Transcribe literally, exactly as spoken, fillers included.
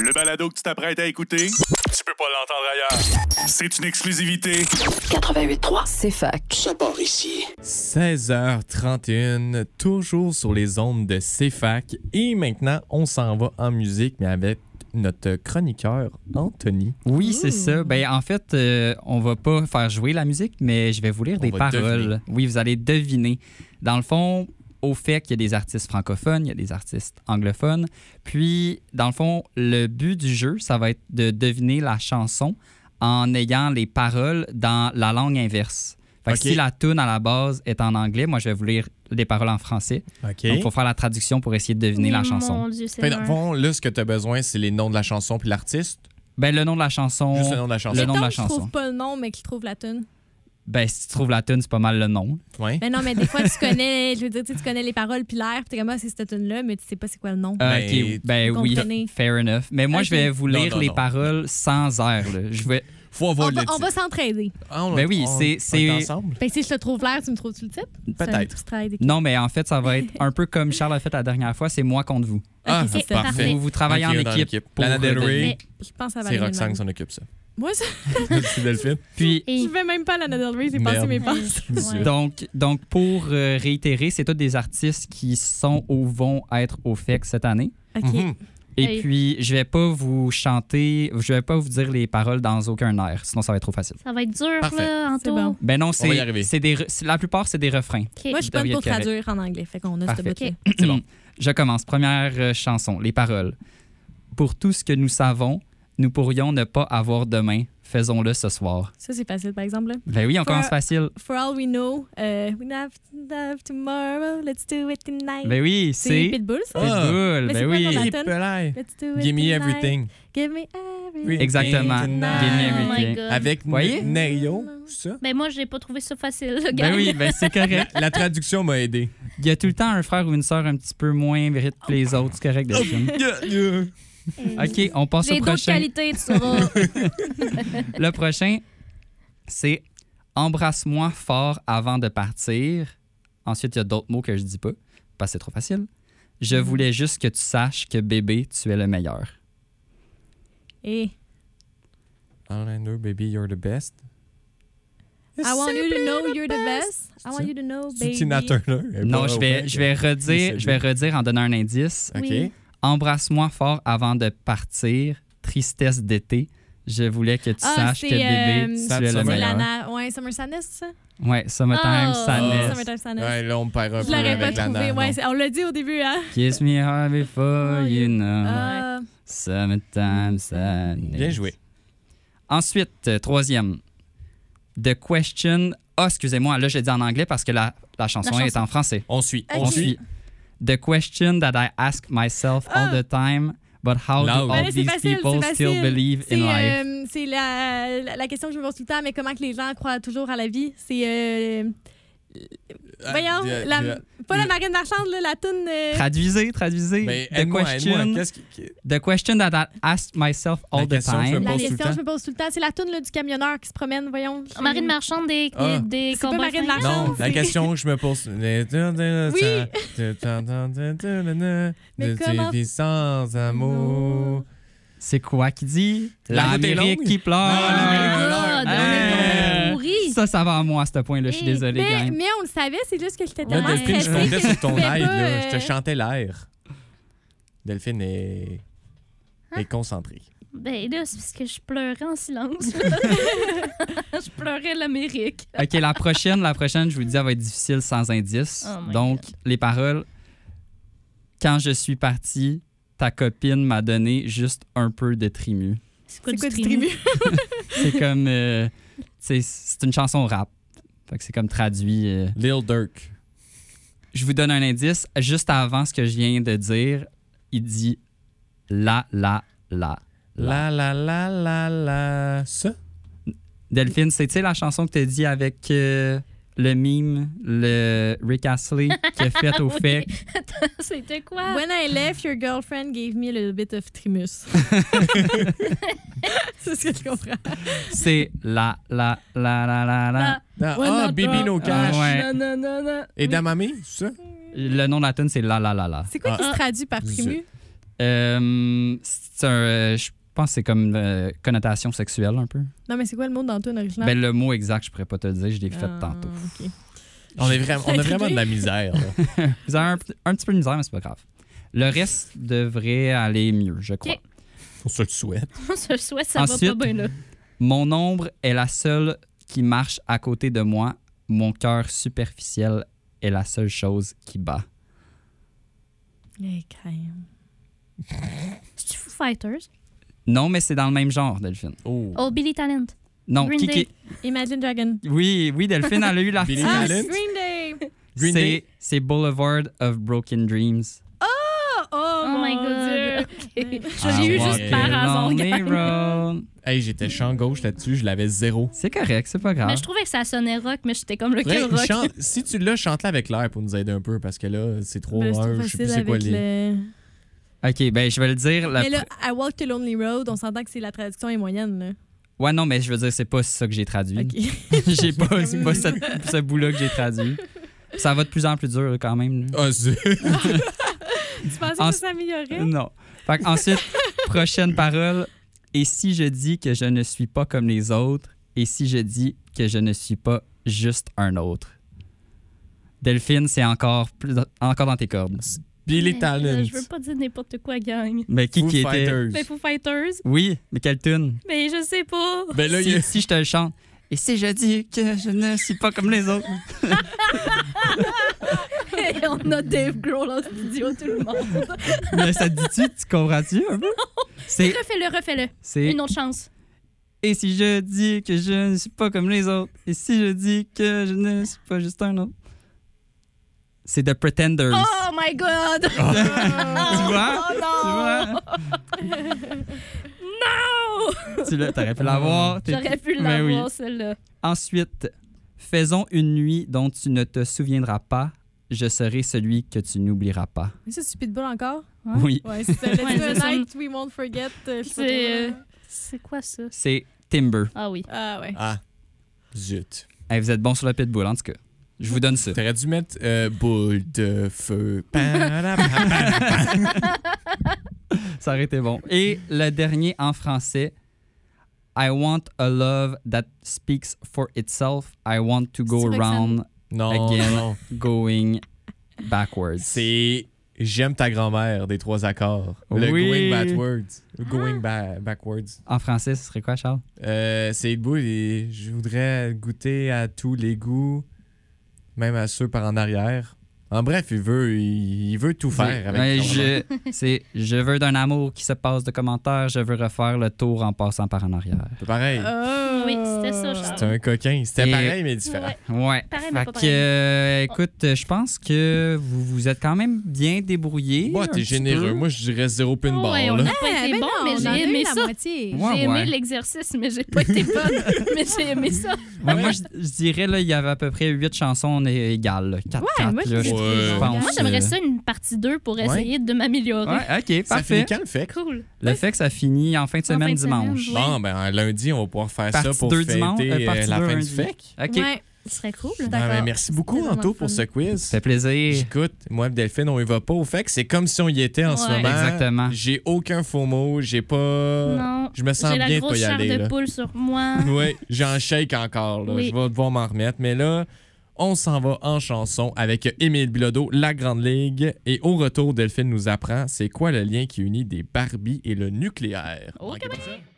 Le balado que tu t'apprêtes à écouter, tu peux pas l'entendre ailleurs. C'est une exclusivité. quatre-vingt-huit trois, C'est fac. ça part ici. seize heures trente et une, toujours sur les ondes de C F A C. Et maintenant, on s'en va en musique, mais avec notre chroniqueur, Anthony. Oui, c'est ça. Ben, en fait, euh, on va pas faire jouer la musique, mais je vais vous lire On des va paroles. deviner. Oui, vous allez deviner. Dans le fond, au fait qu'il y a des artistes francophones, il y a des artistes anglophones. Puis, dans le fond, le but du jeu, ça va être de deviner la chanson en ayant les paroles dans la langue inverse. Fait que OK. si la tune à la base est en anglais, moi, je vais vous lire des paroles en français. OK. Donc, il faut faire la traduction pour essayer de deviner la chanson. Mon Dieu, Fait, dans le Seigneur. fond, là, ce que tu as besoin, c'est les noms de la chanson puis l'artiste. Ben, le nom de la chanson... Juste le nom de la chanson. Le nom de la Mettons qu'il chanson. trouve pas le nom, mais qu'il trouve la tune. Ben, si tu trouves la tune, c'est pas mal le nom. Ouais. Mais non, mais des fois, tu connais, je veux dire, tu sais, tu connais les paroles puis l'air, puis t'es comme, ah, c'est cette tune-là, mais tu sais pas c'est quoi le nom. Euh, Ben, OK, ben vous oui, comprenez. fair enough. Mais moi, Ok. je vais vous Non, lire non, les non. paroles sans air. Là. Je vais... Faut on avoir va, le on va titre. s'entraider. Ah, on- Ben oui, on- c'est- on c'est- est ensemble. Fait que si je te trouve l'air, tu me trouves-tu le titre? C'est un Peut-être. petit travail d'équipe. Non, mais en fait, ça va être un peu comme Charles a fait la dernière fois, c'est moi contre vous. Ah, Ok, c'est parfait. parfait. Vous, vous travaillez Ok, en dans équipe. l'équipe. pour Lana Del Rey, deviner. Je pense à c'est Valérie Roxane qui Lemercier. s'en occupe, ça. Moi, ça, C'est Delphine. Puis, Et- je vais même pas à Lana Del Rey, j'ai Merde. passé mes passes. Ouais. donc, donc, pour euh, réitérer, c'est tous des artistes qui sont ou vont être au F E C cette année. OK. Mhm. Et Hey. puis, je vais pas vous chanter, je vais pas vous dire les paroles dans aucun air, sinon ça va être trop facile. Ça va être dur, Parfait. là, C'est Anto. bon. Ben non, va y c'est, arriver. c'est des, re- c'est- la plupart, c'est des refrains. OK. Moi, je suis bonne devriez pour être correct. traduire en anglais, fait qu'on a Parfait. ce bout-là. C'est bon. Je commence. Première euh, chanson, les paroles. Pour tout ce que nous savons, nous pourrions ne pas avoir demain. Faisons-le ce soir. Ça, c'est facile, par exemple. Là. Ben oui, on For- commence facile. For all we know, uh, we have to have tomorrow, let's do it tonight. Ben oui, c'est c'est Pitbull, ça? Ah. Pitbull. Mais c'est Ben quoi le nom de oui. la tune? Pelay. Let's do it Give me tonight. everything. Give me everything. Exactement. Tonight. Give me Oh my everything. God. Avec Voyez? Nerio, ça. Ben moi, j'ai pas trouvé ça facile, le Ben gang. oui, ben c'est correct. La traduction m'a aidé. Il y a tout le temps un frère ou une sœur un petit peu moins vite que les autres. C'est correct, Delphine. Yeah, yeah. OK, on passe J'ai au d'autres prochain. qualités, tu sauras. Le prochain, c'est embrasse-moi fort avant de partir. Ensuite, il y a d'autres mots que je dis pas parce que c'est trop facile. Je voulais juste que tu saches que bébé, tu es le meilleur. Et All I know, baby, you're the best. I want you to know you're the best. I want you to know, C'est baby. Tina Turner. Elle est Non, pas je au vais, fait je vais que- redire, je vais redire en donnant un indice. OK. Oui. Embrasse-moi fort avant de partir. Tristesse d'été. Je voulais que tu Ah, saches c'est, que bébé, euh, tu es c'est le Summer- meilleur. Lana, ouais, Summer Sadness, ça? Ouais, Summertime Oh. Sadness. Summertime Sadness. Ouais, là, on me perd un Je peu l'aurais pas avec Lana. trouvé. Ouais, non. c'est- on l'a dit au début, hein? Kiss me hard before you know. Euh, Summertime Sadness. Bien joué. Ensuite, euh, troisième. The question. Ah, excusez-moi, là, je l'ai dit en anglais parce que la, la chanson La est chanson. en français. On suit. Ok. On suit. The question that I ask myself all Ah. the time, but how Loud. do Ouais, all c'est these facile, people c'est still facile. believe C'est in life? euh, c'est la, la, la question que je me pose tout le temps, mais comment que les gens croient toujours à la vie? C'est. Euh, voyons, Ah, de- la- de- pas la marine marchande, là, la toune. euh, Traduisez, traduisez. Mais the, aide-moi, question, aide-moi. Qu'est-ce qui... the question that I ask myself all La the question que je time. me la pose tout le question que je temps. me pose tout le temps, c'est la toune là, du camionneur qui se promène, voyons. Marine marchande des, Ah. des C'est pas combats Marine fringants. Marchande. Non, la c'est- question que je me pose... Mais De comment- tes vies sans amour. C'est quoi qui dit? La route est L'Amérique longue. qui pleure. Ah, Oh my l'Amérique God, pleure. on est Hey. donc pourris. Ça, ça va à moi à ce point-là. Je suis Et- désolé, Mais, gang. mais on le savait, c'est juste que j'étais Là, tellement Delphine, je stressée comptais que sur ton je pouvais aide. pas, Là. Je te euh, chantais l'air. Delphine est... est concentrée. Ben là, c'est parce que je pleurais en silence. Je pleurais l'Amérique. OK, la prochaine, la prochaine, je vous le dis, elle va être difficile sans indice. Oh my Donc, God. les paroles. Quand je suis partie, ta copine m'a donné juste un peu de trimu. C'est quoi C'est du quoi du trimu? tribu? C'est comme... euh, c'est c'est une chanson rap. Fait que c'est comme traduit... euh. Lil Durk. Je vous donne un indice. Juste avant ce que je viens de dire, il dit « la, la, la, la ». La la la la la. Ça? Delphine, c'est tu sais la chanson que tu as dit avec euh, le mime, le Rick Astley qui a fait au Oui. fait. C'était quoi? When I left, your girlfriend gave me a little bit of trimus. C'est ce que je comprends. C'est la, la, la, la, la, la. Ah, When ah, I Bibi drop- No Cash. Ah, ouais. Non, non, non, non. Et Damami, c'est ça? Le nom de la tune, c'est la, la, la, la. C'est quoi qui Ah. se traduit par trimu? Euh, c'est un, euh, je pense que c'est comme euh, connotation sexuelle un peu. Non, mais c'est quoi le mot dans ton original? Ben, le mot exact, je pourrais pas te le dire, je l'ai fait Ah, tantôt. OK. On, est vraiment, on a vraiment de la misère. Là. Vous avez un, un petit peu de misère, mais c'est pas grave. Le reste devrait aller mieux, je crois. Ok. On se le souhaite. On se le souhaite, ça Ensuite, va pas bien là. Mon ombre est la seule qui marche à côté de moi. Mon cœur superficiel est la seule chose qui bat. Les crèmes. C'est Foo Fighters. Non, mais c'est dans le même genre, Delphine. Oh. Oh, Billy Talent. Non, Green qui, Day. qui- Imagine Dragon. Oui, oui, Delphine, elle a eu Billy l'artiste. Ah, Talent? Green Day! Green C'est Day? c'est Boulevard of Broken Dreams. Oh, oh, Oh my mon god. Dieu. Ok. Je l'ai eu Ah, juste ouais. par hasard, Lonely gang. Road. Hey, j'étais champ gauche là-dessus, je l'avais zéro. C'est correct, c'est pas grave. Mais je trouvais que ça sonnait rock, mais j'étais comme lequel Vrai, rock. chante- si tu l'as, chante-la avec l'air pour nous aider un peu, parce que là, c'est trop Ben, c'est trop un, je sais plus facile c'est quoi avec les... le... OK, ben je vais le dire. La Mais là, pr- I Walk the Lonely Road, on s'entend que c'est la traduction est moyenne, là. Ouais, non, mais je veux dire, c'est pas ça que j'ai traduit. OK. j'ai pas, c'est pas cette- ce bout-là que j'ai traduit. Ça va de plus en plus dur, là, quand même. là. Ah, zut. Tu pensais En- que ça s'améliorait? Non. Fait que ensuite, prochaine parole. Et si je dis que je ne suis pas comme les autres, et si je dis que je ne suis pas juste un autre. Delphine, c'est encore, plus, encore dans tes cordes. Billy Mais, Talent. euh, Je veux pas dire n'importe quoi, gang. Mais qui Foo qui était? Fighters. Mais Foo Fighters. Oui, mais quelle tune? Mais je sais pas. Ben là, il y Si, a- si je te le chante. Et si je dis que je ne suis pas comme les autres. Et on a Dave Grohl en studio, tout le monde. Mais ça te dit-tu? Tu comprends-tu un peu? C'est, Refais-le, refais-le. c'est... Une autre chance. Et si je dis que je ne suis pas comme les autres? Et si je dis que je ne suis pas juste un autre? C'est The Pretenders. Oh my god! Tu vois? Oh Tu non! vois? Non! Tu l'as, t'aurais pu l'avoir. T'es- J'aurais pu Mais oui. l'avoir, celle-là. Ensuite, faisons une nuit dont tu ne te souviendras pas. Je serai celui que tu n'oublieras pas. Mais ça, c'est Pitbull encore? Hein? Oui, Ouais, c'est ça. Let's Ouais, do a ça sonne- night we won't forget. euh, je sais pas C'est trop, là. c'est quoi ça? c'est Timber. Ah oui. Ah ouais. Ah, zut. Hey, vous êtes bon sur le pitbull, en tout cas. Je vous donne ça. T'aurais dû mettre euh, boule de feu. Ça aurait été bon. Et le dernier en français. I want a love that speaks for itself. I want to go C'est Roxane. around Non, Again. non. going backwards. C'est J'aime ta grand-mère des trois accords. Le Oui. going backwards. Le going ba- backwards. En français, ce serait quoi, Charles? Euh, c'est beau et je voudrais goûter à tous les goûts, même à ceux par en arrière. En bref, il veut, il, il veut tout faire avec Ouais, ton je, c'est je veux d'un amour qui se passe de commentaires, je veux refaire le tour en passant par en arrière. C'est pareil. Oh. Oui, c'était ça, Charles. C'est un coquin. C'était Et- pareil, mais différent. Ouais. Ouais. Pareil, mais Fait pas que, pareil. euh, écoute, je pense que vous vous êtes quand même bien débrouillés. Moi, un t'es petit généreux. peu. Moi, je dirais zéro pinball. Ouais, on là. n'a pas Eh, été ben bon, non, mais on en a j'ai eu aimé la ça. moitié. Ouais, J'ai aimé ouais. l'exercice, mais j'ai pas été bonne. Mais j'ai aimé ça. Ouais, moi, je, je dirais, là, il y avait à peu près huit chansons égales. quatre quatre, moi, là, je je, Ouais. je pense. Moi, j'aimerais euh, ça une partie deux pour essayer de m'améliorer. Ouais, OK, Ça parfait. finit quand le fait? Cool. Le fait que ça finit en fin de En semaine fin de semaine, dimanche. oui. Bon, ben lundi, on va pouvoir faire ça Partie pour deux fêter dimanche, euh, euh, partie la deux fin du lundi. fec. OK. Ouais, Ce serait cool. Ah, d'accord. ben, merci beaucoup, C'était Anto, vraiment pour fun. ce quiz. Ça fait plaisir. Écoute, moi et Delphine, on y va pas au fait que c'est comme si on y était en ce Ouais. moment. Exactement. J'ai aucun faux mot, j'ai pas... Non. Je me sens J'ai la bien de pas grosse y chair aller. de là. poule sur moi. Oui, j'en shake encore. Là. Oui. Je vais devoir m'en remettre. Mais là, on s'en va en chanson avec Émile Bilodeau, La Grande Ligue. Et au retour, Delphine nous apprend c'est quoi le lien qui unit des Barbies et le nucléaire. Ok, Manquez pas ça.